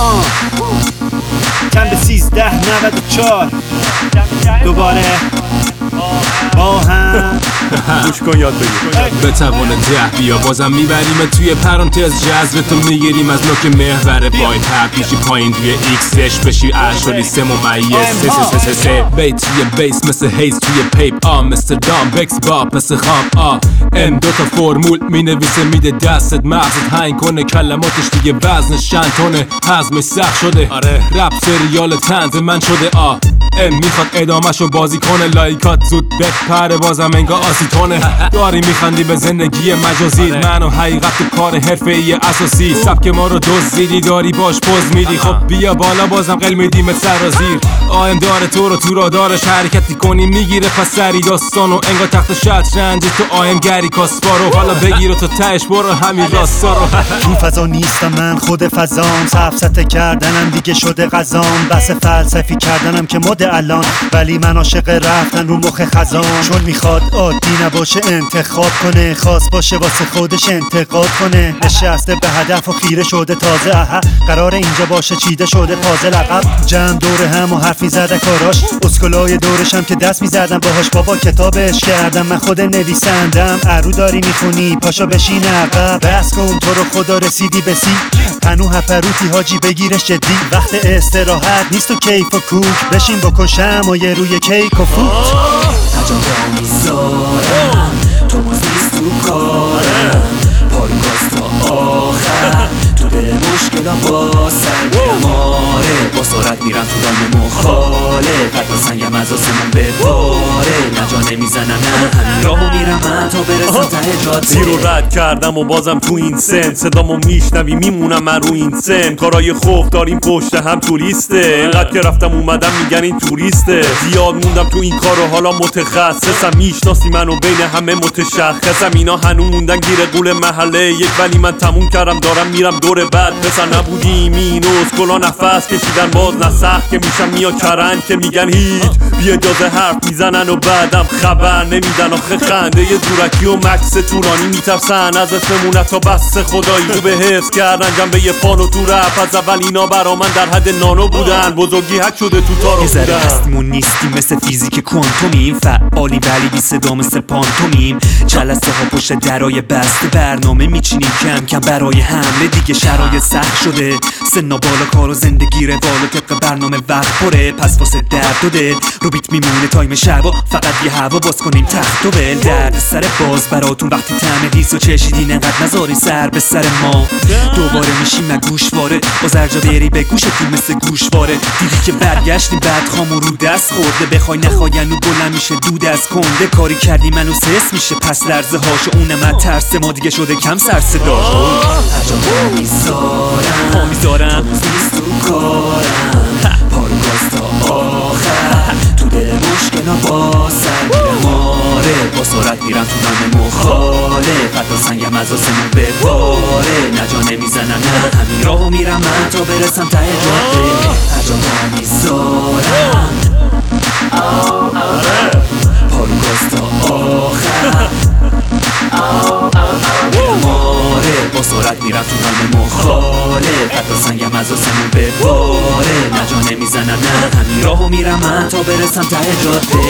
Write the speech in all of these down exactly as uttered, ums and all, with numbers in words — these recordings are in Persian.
آه چند به سیزده نود و چار دوباره با هم گوش کن یاد بگیر به توان ده بیا بازم میبریم توی پرانتز جذب تو میگیریم از نوک محور وای هر پیشی پایین توی ایکسش بشی اشاری سه ممیز سه سه سه سه بیت توی بیس مثل هیز توی پیپ آ مستر دام بکس باپ مثل خام آ ام دوتا فرمول مینویسه میده دستت مغزت هنگ کنه کلماتش دیگه وزنش چند تونه هضمش سخت شده آره رپ سریال طنز من شده آ ام میخواد ادامهشو بازی کنه لایکات زود بپره بازم انگا آسیتونه داری میخندی به زندگی مجازی من و حقیقت تو کار حرفه‌ای اساسی سبک ما رو دزدیدی داری باش پوز میدی خب بیا بالا بازم قل میدیم سرازیر آیم داره تو رو تو را دارش حرکتی کنی میگیره پس سری داستانو انگا تخت شطرنج تو آیم گری کاسپارو حالا بگیر و تو تهش برو همین راستا رو تو فضا نیستم من خود فضام سفسته کردنم دیگه شده غذام بس فلسفی کردنم که مد الان ولی من عاشق رفتن رو مخ خزان چون میخواد عادی نباشه انتخاب کنه خاص باشه واسه خودش انتقاد کنه نشسته به هدف و خیره شده تازه اها قرار اینجا باشه چیده شده تازه لقب جمع دور هم و حرف میزده کاراش اسکلای دورشم که دست میزدم باهاش بابا کتابش کردم من خود نویسندم ارو داری میخونی پاشا بشین عقب بس کن تو رو خدا رسیدی به سی پنو هپروتی حاجی بگیرش جدی وقت استراحت نیست و کیف و کوک بشین بکن شمایه روی کیک و فوت هجان را میذارم تو باز نیست تو کارم پایگاز تا آخر تو دل مشکلم با سر میرم آره با سرعت میرم تو دام مخالف حتی سنگم از آسمون بباره نجا نمیزنم نه همین راهو میرم من تا برسم ته جاده زیر رو رد کردم و بازم تو این سن صدامو میشنوی میمونم من رو این سن کارای خوف داریم پشت هم توریسته اینقدر که رفتم اومدم میگن این توریسته زیاد موندم تو این کار و حالا متخصصم میشناسی منو بین همه متشخصم اینا هنو موندن گیر قول محله یک ولی من تموم کردم دارم میرم دور بعد پسر نبودیم این اسکلا نفس کشیدن باز نه سخت که میشم میا کرن که میگن هیچ بی اجازه حرف میزنن و بعدم خبر نمیدن آخه خنده یه دورکی و مکس تورانی میترسن از اسممون تا بس خدایی تو به حفظ کردن جنبه یه فانو تو رپ از اول اینا برا من در حد نانو بودن بزرگی حک شده تو تارو بودن یه هستیمون نیستیم مثل فیزیک کوانتومیم فعالی ولی بی صدا مثل پانتومیم جلسه ها پشت درای بسته برنامه میچینیم کم کم برای حمله دیگه شرایط سخت شده سنا بالا کار و زندگی روال و طبق برنامه وقت پره پس واسه درد و دل رو بیت میمونه تایم شبا فقط یه هوا باز کنیم تخت و بل درد سر باز براتون وقتی طعم دیس و چشیدین انقدر نذاری سر به سر ما دوباره میشیم گوشواره با زرجا بری به گوشتون مثل گوشواره دیدی که برگشتیم بعد خامو رو دست خورده بخوای نخواین و بلند میشه دود از کنده کاری کردی منو سس میشه پس لرزه هاشو اونم ترس ما دیگه شده کم سر صدا هجان را میذارم میذارم نیست تو کارم پایگاز تا آخر تو دل مشکلم با سر میرم آره با سرعت میرم تو دام مخالف حتی سنگم از آسمون بباره نجا نمیزنم نه همین راهو میرم من تا برسم ته جاده هجان را میذارم پایگاز تا آخر با سرعت میرم تو دام مخالف حتی سنگم از آسمون بباره نجا نمیزنم نه همین راهو میرم من تا برسم ته جاده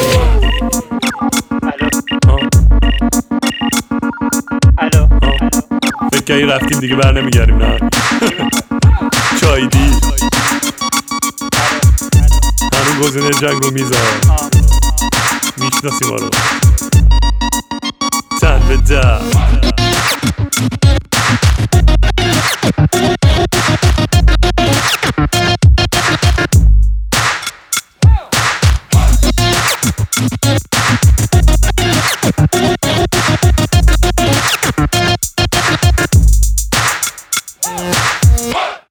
الو فکر کردی رفتیم دیگه بر نمیگردیم نه چایدی هنون گزینه جنگ رو میذار میشناسی ما رو تن به در